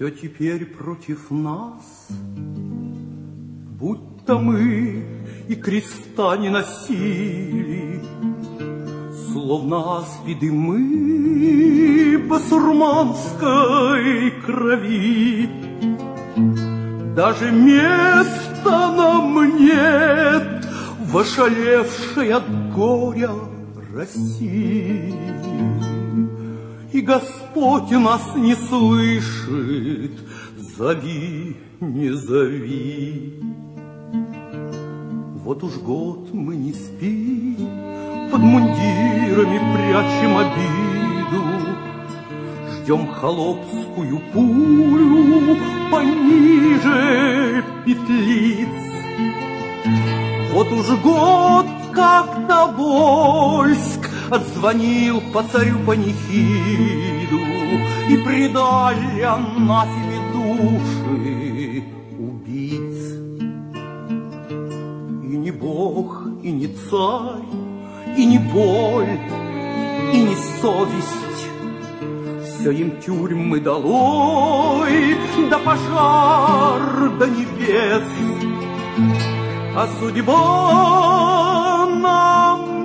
Все теперь против нас, будто мы и креста не носили, словно аспиды мы басурманской крови. Даже места нам нет в ошалевшей от горя России. И Господь нас не слышит, зови, не зови. Вот уж год мы не спим, под мундирами прячем обиду, ждем холопскую пулю пониже петлиц. Вот уж год, как Тобольск отзвонил по царю панихиду и предали анафеме души убийц. И не Бог, и не царь, и не боль, и не совесть, все им тюрьмы долой, да пожар до небес. А судьба нам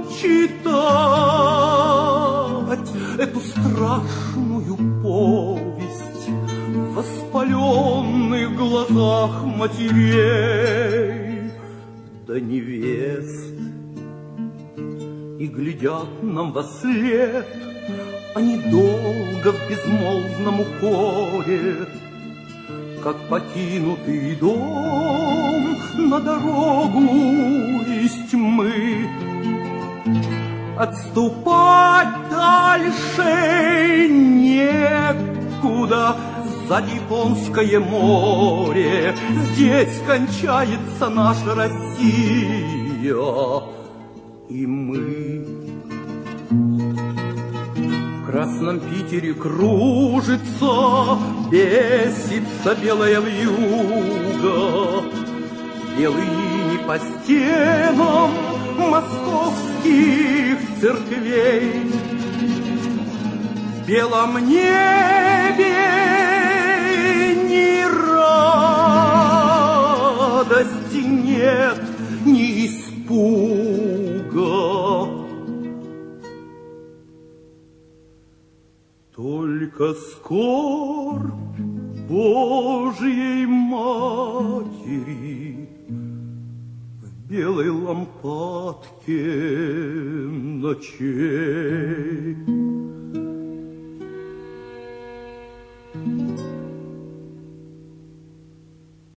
читать эту страшную повесть в воспаленных глазах матерей да невест. И глядят нам вослед они долго в безмолвном укоре, как покинутый дом на дорогу из тьмы. Отступать дальше некуда, за Японское море. Здесь кончается наша Россия, и мы. В красном Питере кружится, бесится белая вьюга, белые линии по стенам московских церквей. В белом небе ни радости нет, ни испуга. Только скорбь Божьей Матери в белой лампадке ночей.